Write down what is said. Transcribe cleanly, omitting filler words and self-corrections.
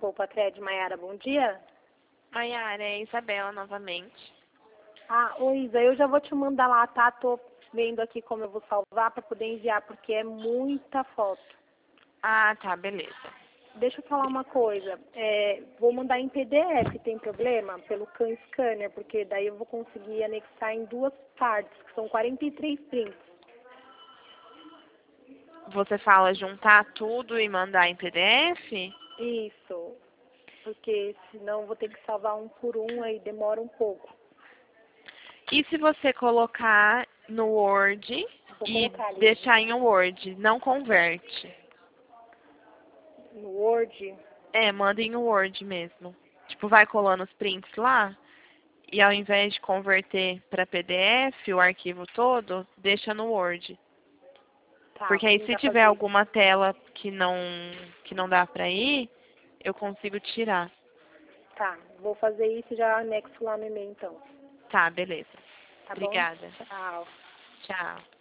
Poupa Thread, Maiara, bom dia. Maiara, é Isabela novamente. Oi Isa, eu já vou te mandar lá, tá? Tô vendo aqui como eu vou salvar para poder enviar, porque é muita foto. Ah, tá, beleza. Deixa eu falar uma coisa, vou mandar em PDF, tem problema? Pelo Scanner, porque daí eu vou conseguir anexar em 2 partes, que são 43 prints. Você fala juntar tudo e mandar em PDF? Isso, porque senão eu vou ter que salvar um por um, aí demora um pouco. E se você colocar no Word Vou e colocar ali deixar em Word, não converte? no Word. Manda em Word mesmo. Tipo, vai colando os prints lá e ao invés de converter para PDF o arquivo todo, deixa no Word. Tá, Porque vou aí se tentar tiver fazer isso. alguma tela que não dá para ir, eu consigo tirar. Tá, vou fazer isso e já anexo lá no e-mail então. Tá, beleza. Tá bom? Obrigada. Tchau. Tchau.